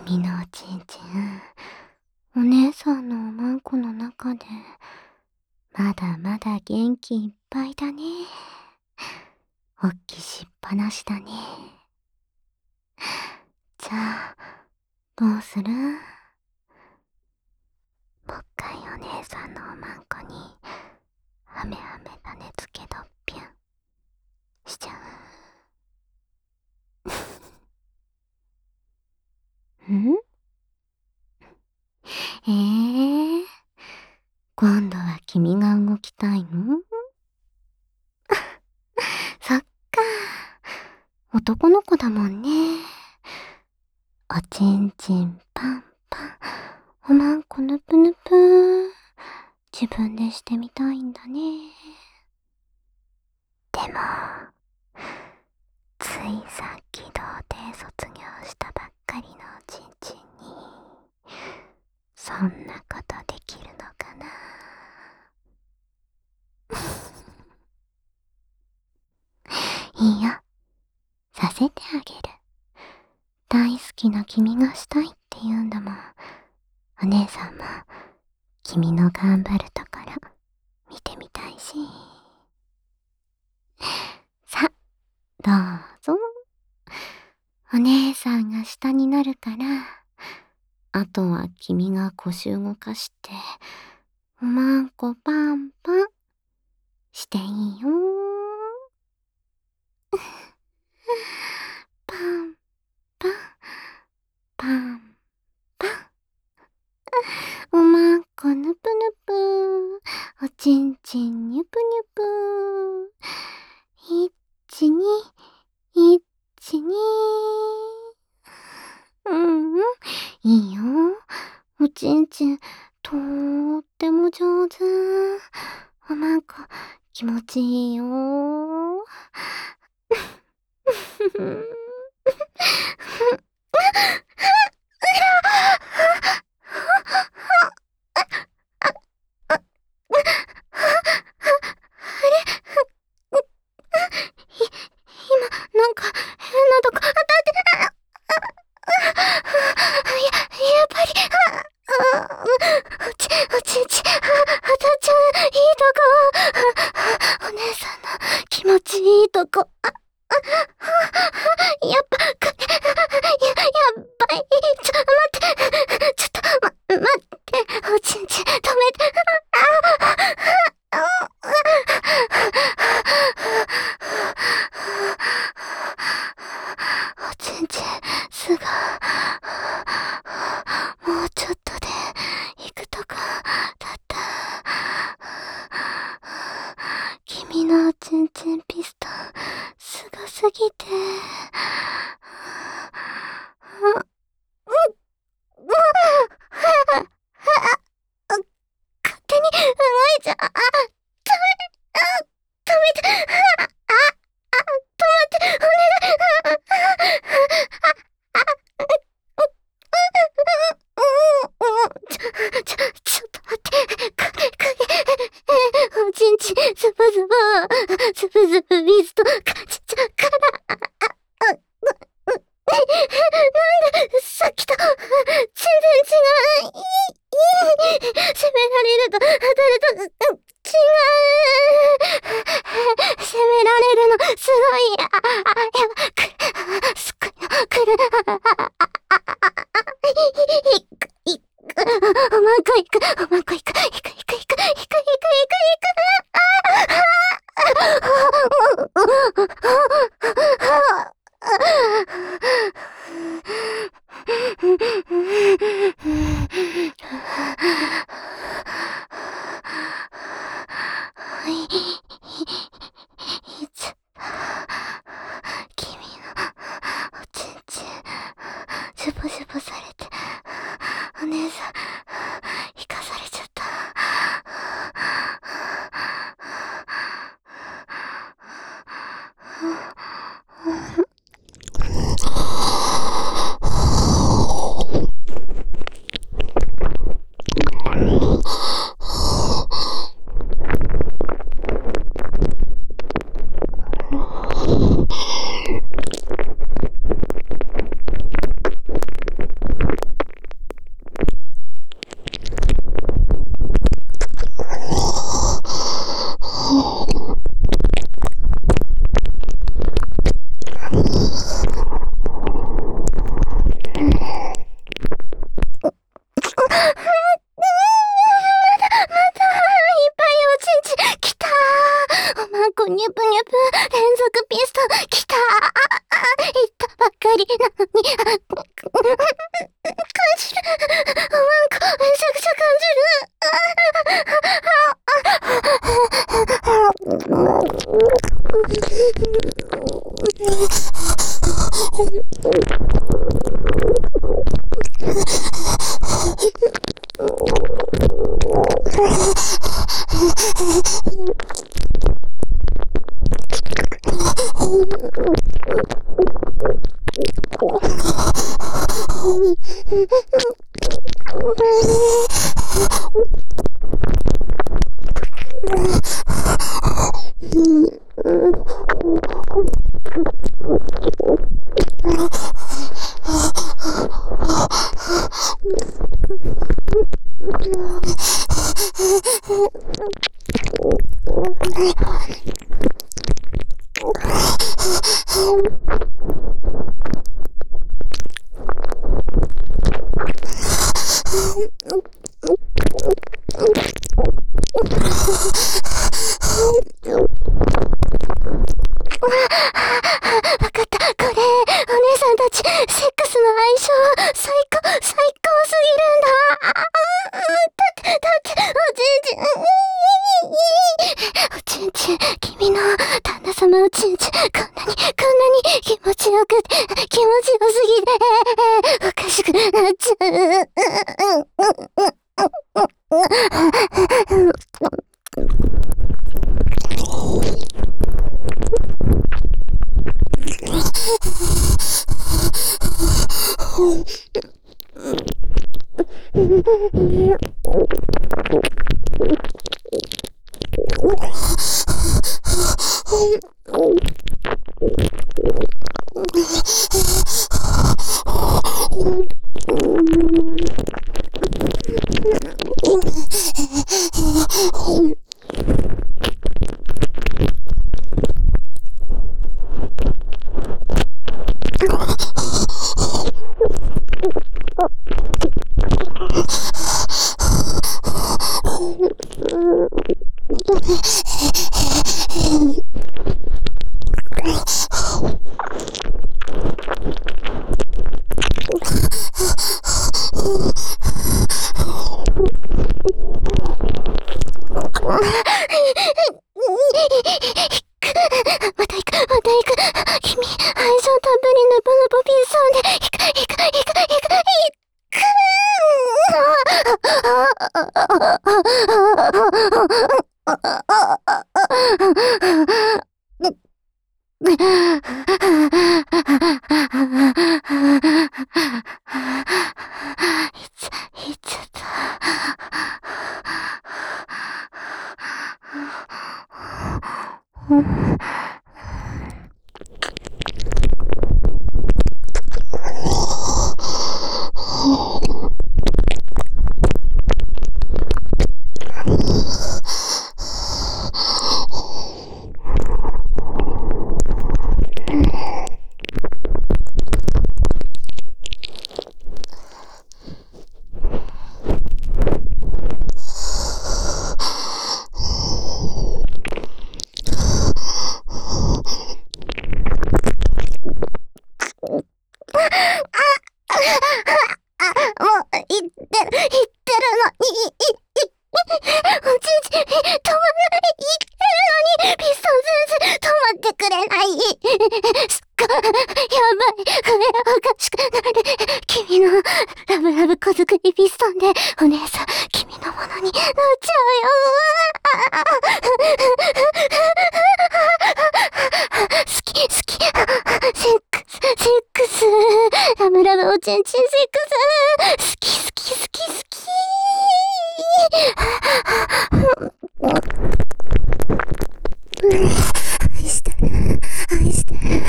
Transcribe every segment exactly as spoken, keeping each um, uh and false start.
君のおちんちん、お姉さんのおまんこの中で、まだまだ元気いっぱいだね。おっきしっぱなしだね。じゃあ、どうする？もう一回お姉さんのおまんこに、はめはめ種付けどっぴゃん、しちゃう。ん？えー、今度は君が動きたいの？そっか。男の子だもんね。おちんちんパンパン、おまんこぬぷぬぷ。自分でしてみたいんだね。でも、ついさっき童貞卒業したばっかりのおちんちんに、そんなことできるのかな。いいよ。させてあげる。大好きな君がしたいって言うんだもん。お姉さんも、君の頑張るところ、見てみたいし。さ、どうぞ。お姉さんが下になるから、あとは君が腰動かして、おまんこパンパン、していいよ。パンパン、パンパン。おまんこぬぷぬぷ、おちんちんにゅぷにゅぷ。いちに、いちに。うんうん、いいよ。おちんちん、とーっても上手。おまんこ、気持ちいいよ。今、なんか、変なとこ、当たって、や、やっぱり、おち、おちんちん、当たっちゃう、いいとこ。お姉さんの気持ちいいとこ。やっぱ、や、やっぱり、ちょっと待って、ちょっと、ま、待って、おちんちん、止めて、おちんちん、すぐ、もうちょっとで、行くとこ、だった。君のおちんちんピストン、すごすぎて、勝手に動いちゃ、あ、止め、あ、止めて、あ、あ、止まって、お願い、ちょ、ちょ、ちょっと待って、か、かげ、おちんちん、ズブズブ、ズブズブミスト、かちちゃから、なんだ、さっきと、全然違う、いい、いい、責められると、当たると、違う、責められるの、すごい、あ、あ、やば、くる、すっごいの、くる、あ、あ、あ、いく、いく、おまんこいく、おまんこいく、いく、いく、いく、いく、いく、いく、いく、いく、ああ、いつ、君のおちんちん、シュポシュポされて、お姉さん、生かされちゃった。 ニュプニュプ、連続ピストン、きたー。言ったばっかりなのに、感じる。おまんこ、めちゃくちゃ感じる。わかった、これ、お姉さんたち、セックスの相性、最高、最高すぎるんだ。だって、だって、おちんちん、おちんちん、君の旦那様おちんちん、こんなに、こんなに気持ちよくて、気持ちよすぎて、おかしくなっちゃう。また行く、また行く。君、愛情たっぷりのボノボピーソンで、行く、行く、行く、行く、いつ、いつだ。君のラブラブ小作りピストンでお姉さん君のものになっちゃうよ。好き好きセックスセックスラブラブおちんちんセックス好き好き好き好き愛してる愛してる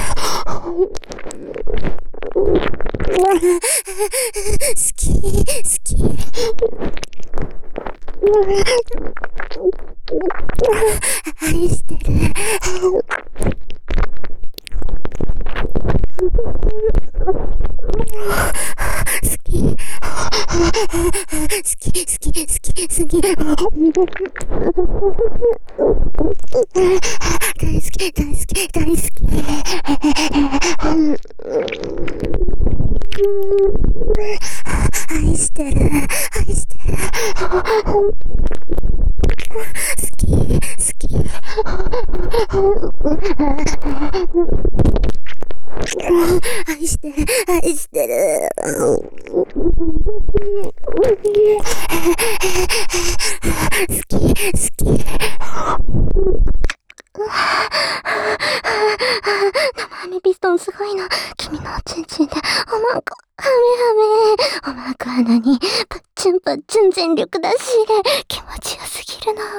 好き好き愛してる好き好きき好き好き大好き大好き大好き愛してる愛してる好き好き愛してる愛してる好き好き生アメピストンすごいな。君のおちんちんでおまんこはめはめおまんこは何パッチュンパッチュン全力だし気持ちよすぎるな。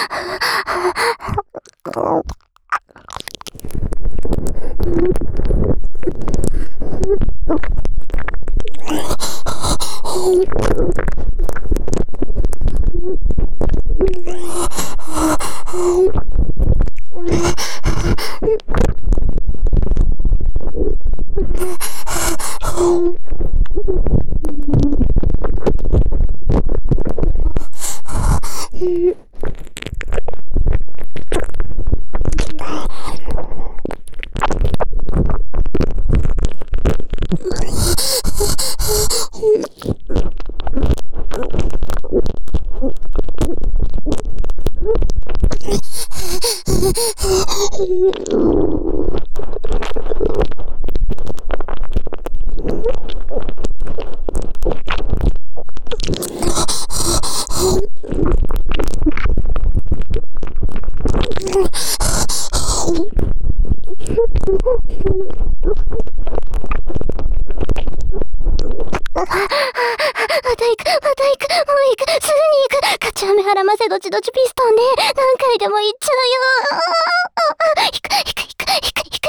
どちどちピストンで何回でも行っちゃうよ。引く引く引く引く引く引く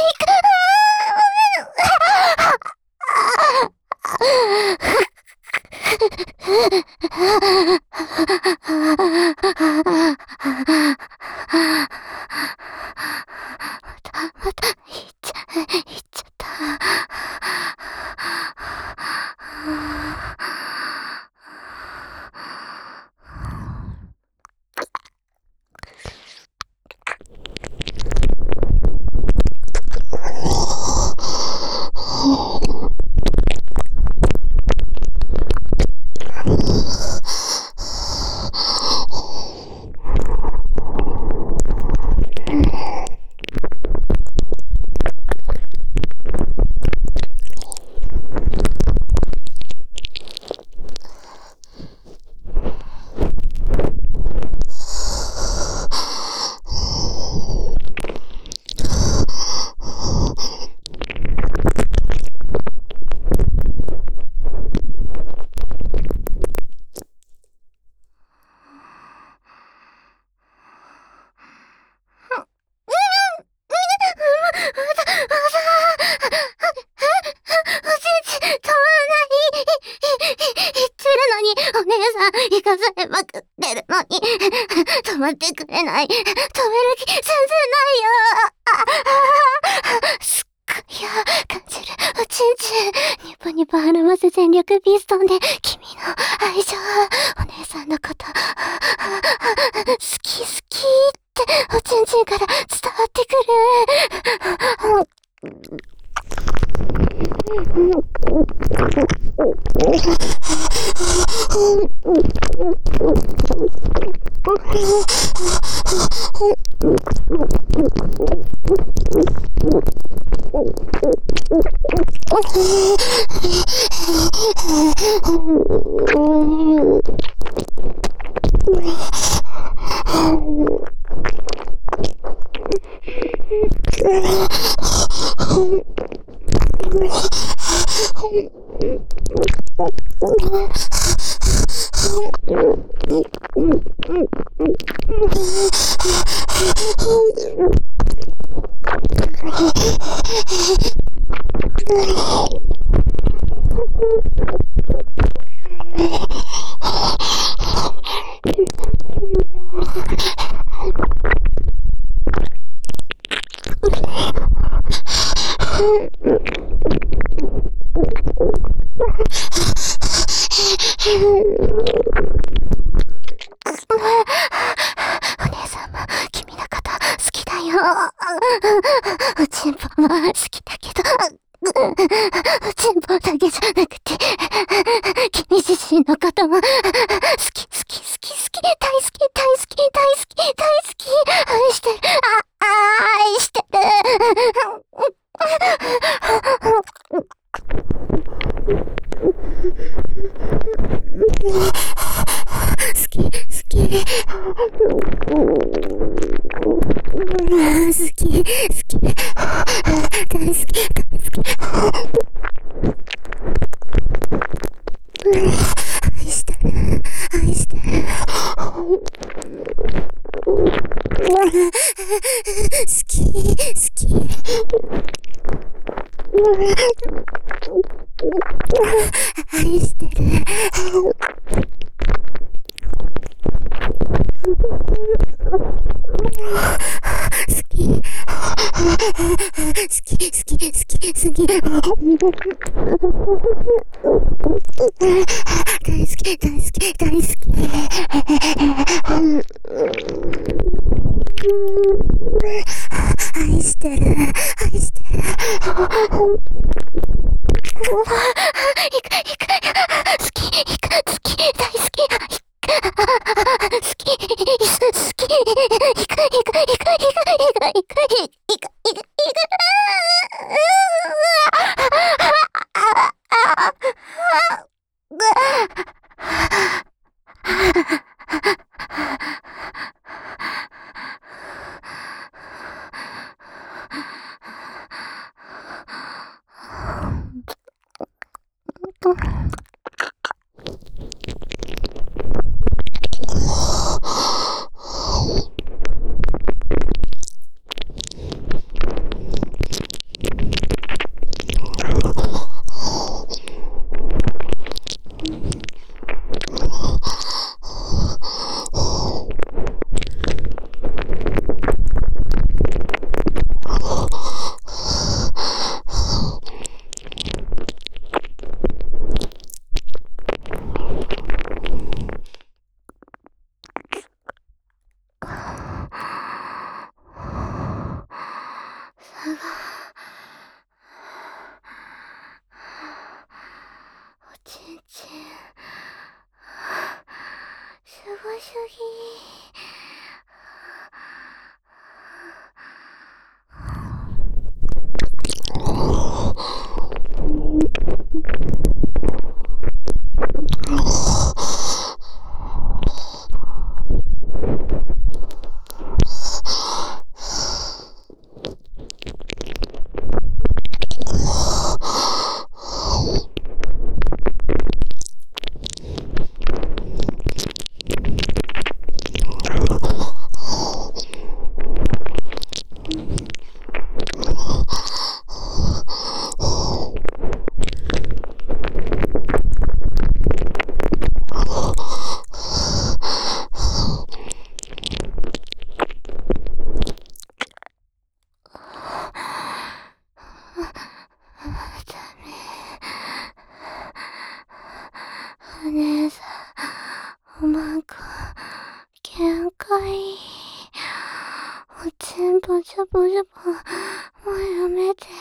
またまた行っちゃ行っちゃった。行かされまくってるのに止まってくれない。止める気全然ないよ。すっごいよ感じるおちんちんニポニポはらませ全力ピストンで君の愛情お姉さんのこと好き好きっておちんちんから伝わってくる。 おちんぽも好きだけど、おちんぽだけじゃなくて、君自身のことも、好き好き好き好き、大好き大好き大好き大好き、愛してる、あ、愛してる。好き好き好き好き大好き大好き愛してる愛してる好き好き愛してる好き好き好き好き好き大好き大好き大好き愛してる愛してるいくいく好きいく好き大好き好き好きいくいくいくいくいくいくいくいくいくちんちんすごすぎ。お姉さん、おまんこ、限界。おちんぽちょぽちょぽ、もうやめて。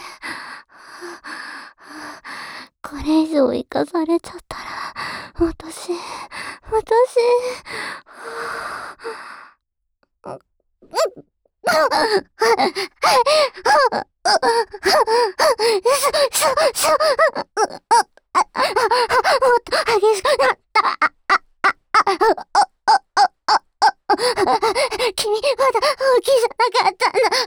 これ以上生かされちゃったら、私、私、そ、そ、そ、もっと激しくなった。君、まだ大きいじゃなかったんだ。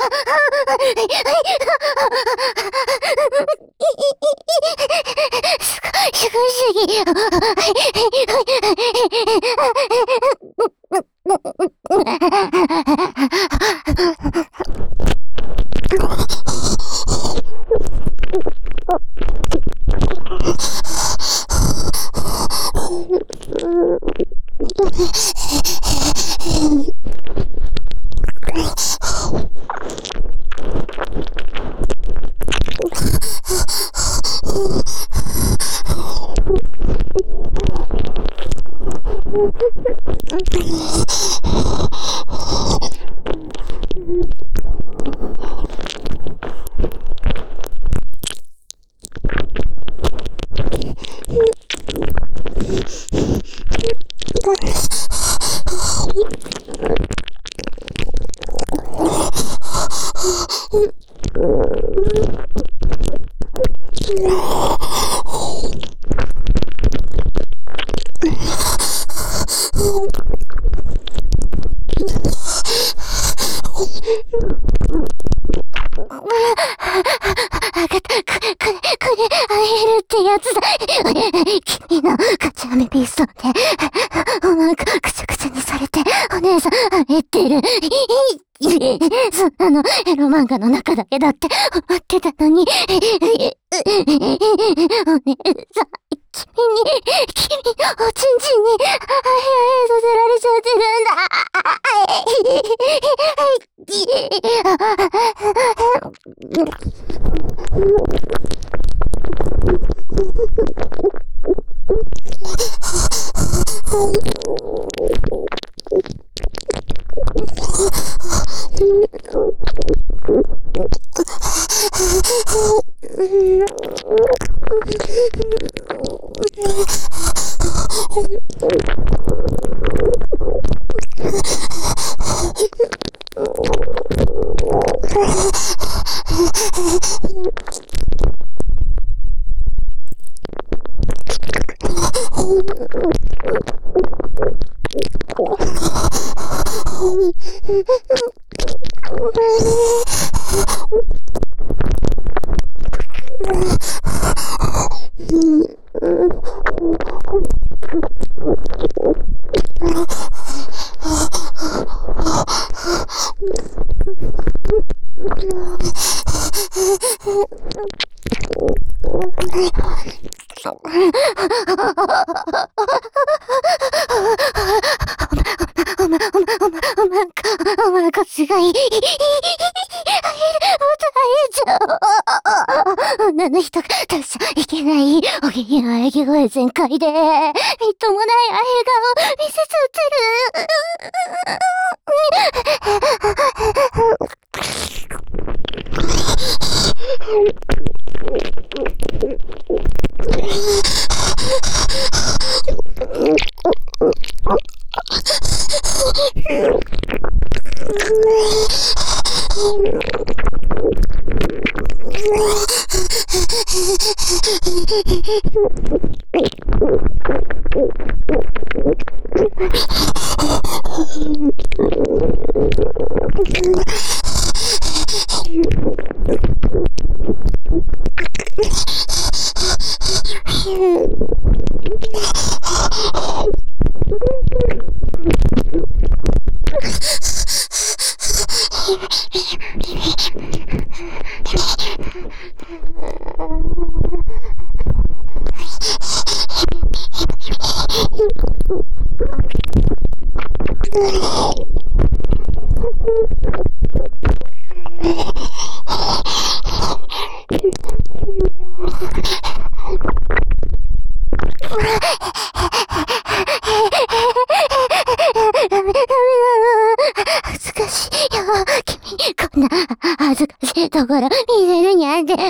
すごいすぎ。 あがた、く、く、くれ、あえるってやつだ。君のガチャメピストで、おまんこ、くちゃくちゃにされて、お姉さん、あえてる。そんなの、エロ漫画の中だけだって思ってたのに、お姉さん、君に、君のおちんちんに、あえあえさせられちゃってるんだ。おま、おま、おま、おまんこ、おまんこすごい。あえる、もっとあえちゃう。女の人が出しちゃいけない、おぎぎの喘ぎ声全開で、みっともないあえ顔見せちゃってる。恥ずかしいよ、君。こんな恥ずかしいところ見せるにゃんて。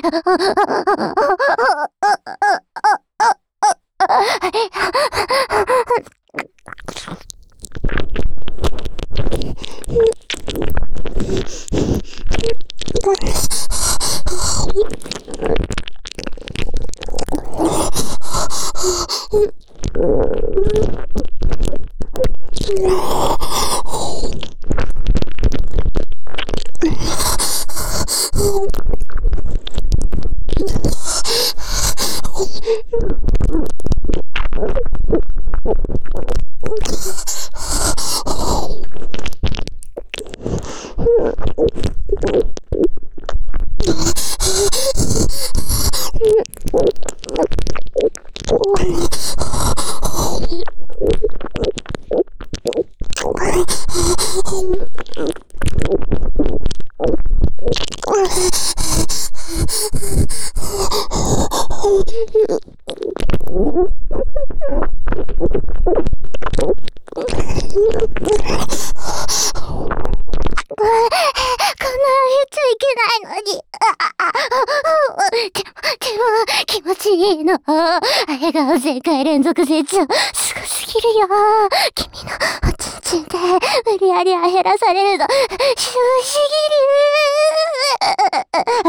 笑顔全開連続成長、すごすぎるよ。君のおちんちんで無理やりあへらされるの、すごすぎる。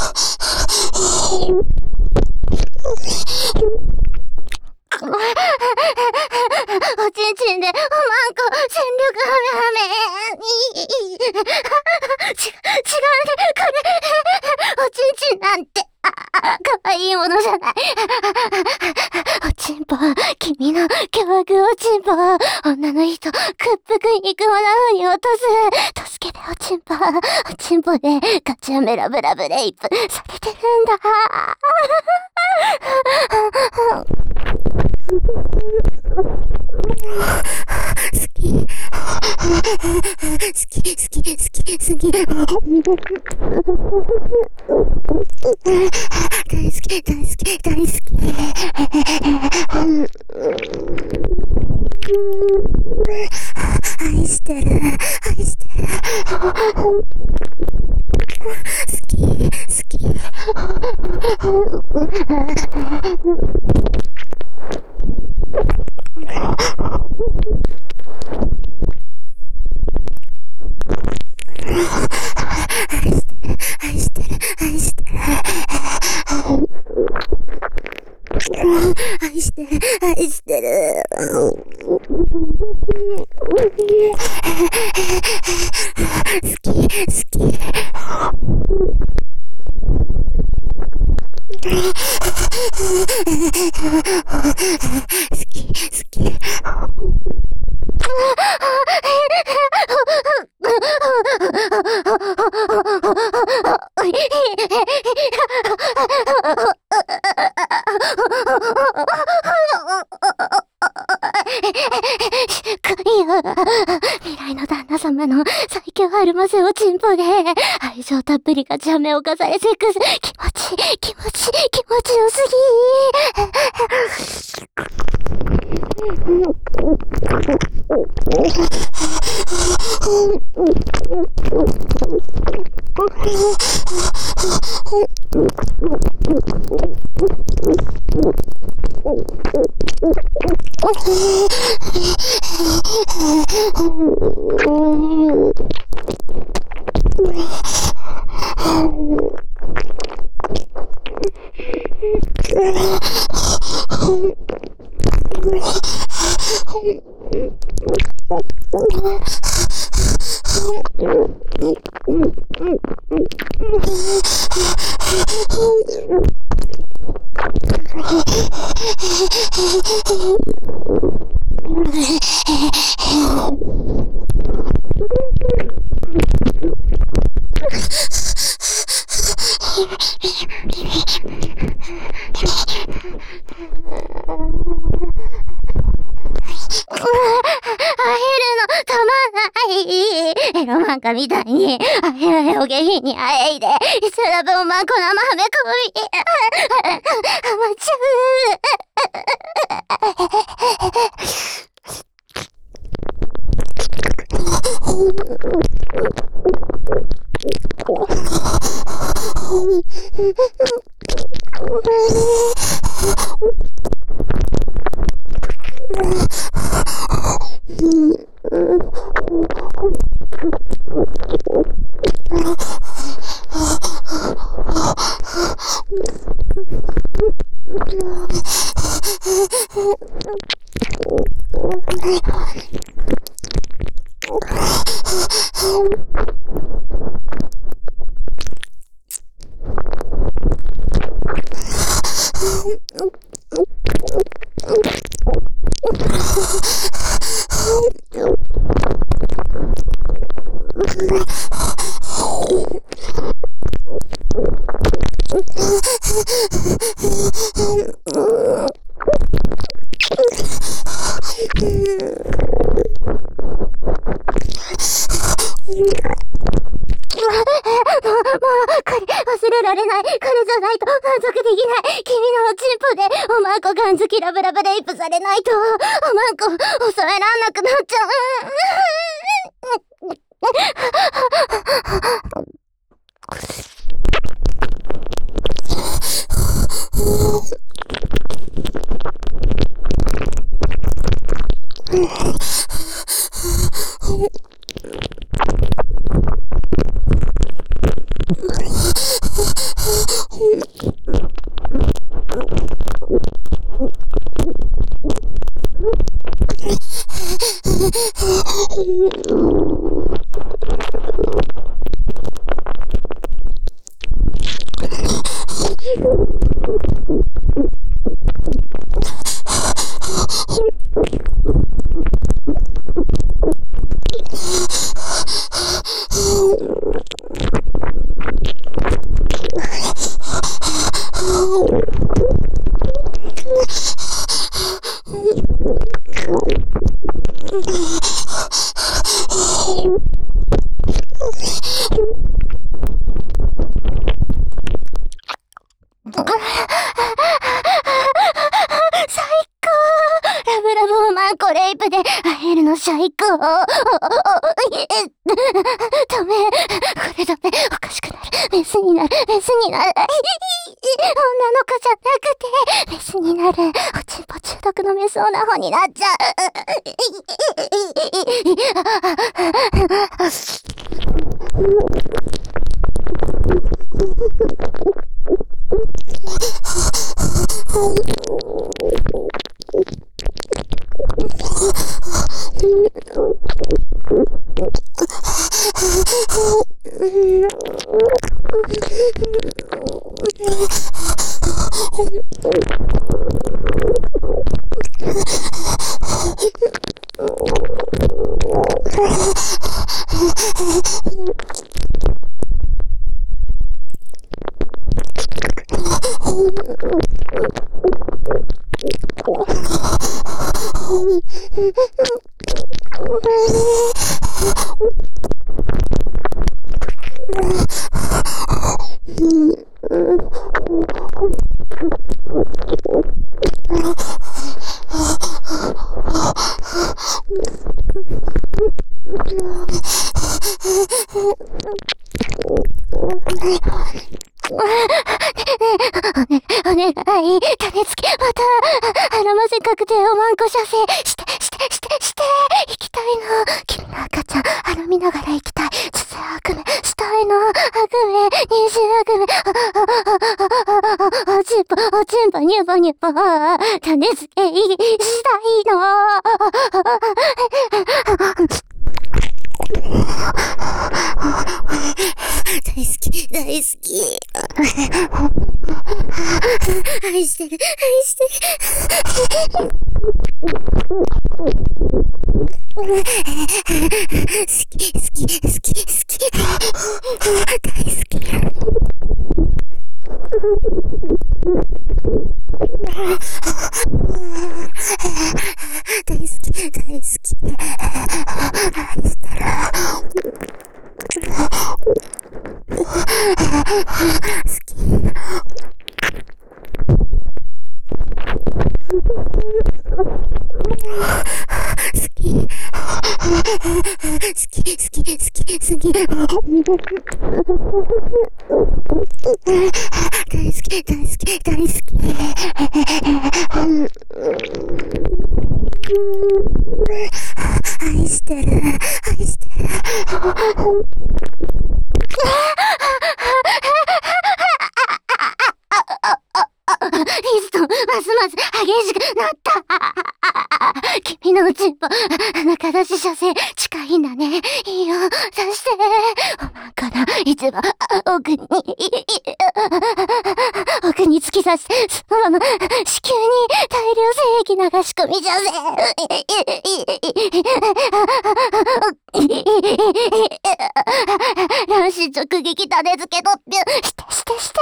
おちんちんでおまんこ全力はめはめ。ち、違うね、これ。おちんちんなんて、あ、かわいいものじゃない。おちんぽ、君の凶悪おちんぽ、女の人、屈服肉もなのに落とす。助けておちんぽ、おちんぽでガチャメラブラブレイプされてるんだ。好き。好き、好き、好き、好き。大好き、大好き、大好き。愛してる、愛してる。好き、好き。愛してる、愛してる。愛してる、愛してる。好き、好き。好き、好き。未来の旦那様の最強アルマセおちんぽで愛情たっぷりガチャメを重ねセックス気持ちいい気持ちいい気持ちよすエロ漫画みたいに、あへあへお下品にあえいで、いつらぶおまんこ生はめこみ、はまっちゃ忘れられない。これじゃないと満足できない。君のおちんぽでおまんこガン好きラブラブレイプされないと、おまんこ抑えらんなくなっちゃう。 ラブラブおまんこレイプで会えるの最高。ダメ。これダメ。おかしくなる。メスになる。メスになる。女の子じゃなくて、メスになる。おちんぽ中毒のメスオナホになっちゃう。お願い、種付け、また、あらませ確定おまんこ射精、して、して、して、して、行きたいの。君の赤ちゃん、あら見ながら行きたい。つつ悪夢、したいの。悪夢、妊娠悪夢、おちんぽ、おちんぽ、にゅぼにゅぼ、種付け、したいの。大好き、大好き。愛してる、愛してる。好き、好き、好き、好き。大好き。大好き、大好き。愛してる。好き。好き、好き、好き、好き。大好き、大好き、大好き。愛してる、愛してる。リスト、ますます激しくなった。君のうちんぽ、中出し射精、近いんだね。いいよ、刺して。おまんこの一番奥に、奥に突き刺して、そのまま子宮に大量精液流し込み射精。卵子直撃種付け突入。してしてして。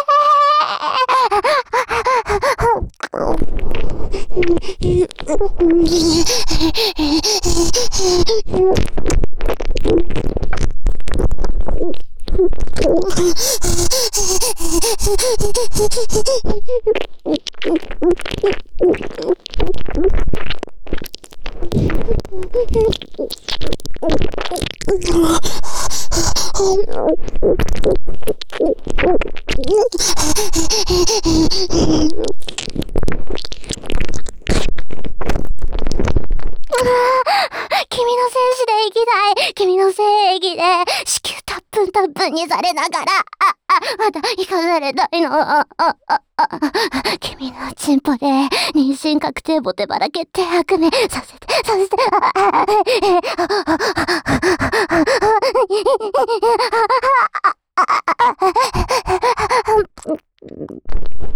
君の精子で生きたい。君の精液で子宮たっぷんたっぷんにされながら、あ、あ、まだ生かされたいの。あ、あ、あ、あ、君のチンポで妊娠確定ボテバラ決定悪夢させて、させて、あ、あ、え、あ、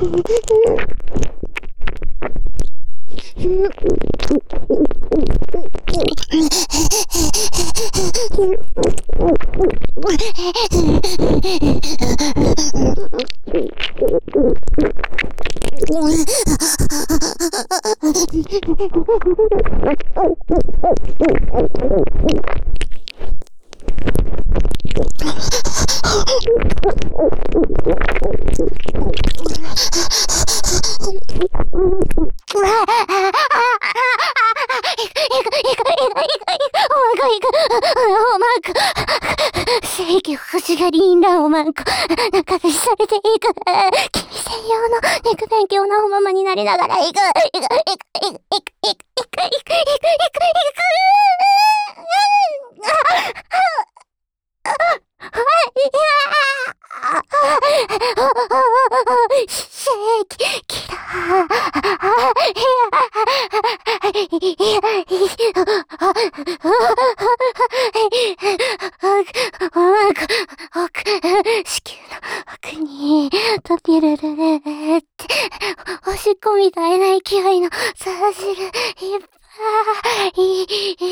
制御欲しがりんだおまんこ。中出しされていく。君専用の肉勉強のおままになりながらいく。いく、いく、いく、いく、いく、いく、いく、いく、いく、いく、いく。正義だ。子宮の奥にトピルルルルっておしっこみたいな勢いのさ汁いっぱい。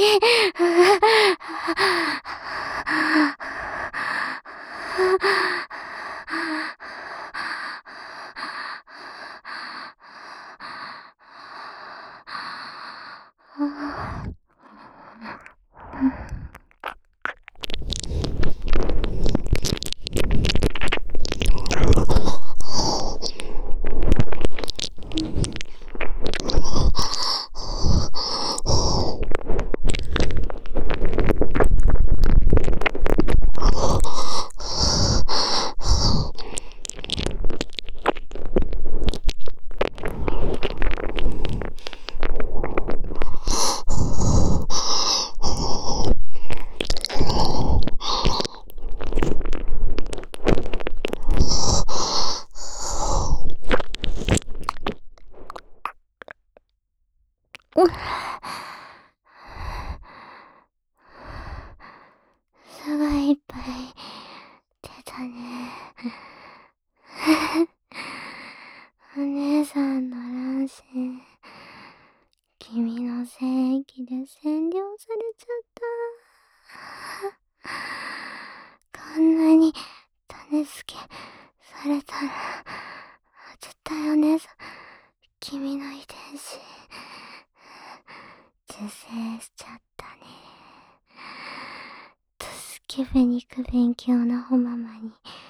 すごいいっぱい出たね。お姉さんの卵子、君の精液で占領されちゃった。こんなに種付けされたら、絶対お姉さん、君の遺伝子、受精しちゃったね。スケベ肉勉強のおままに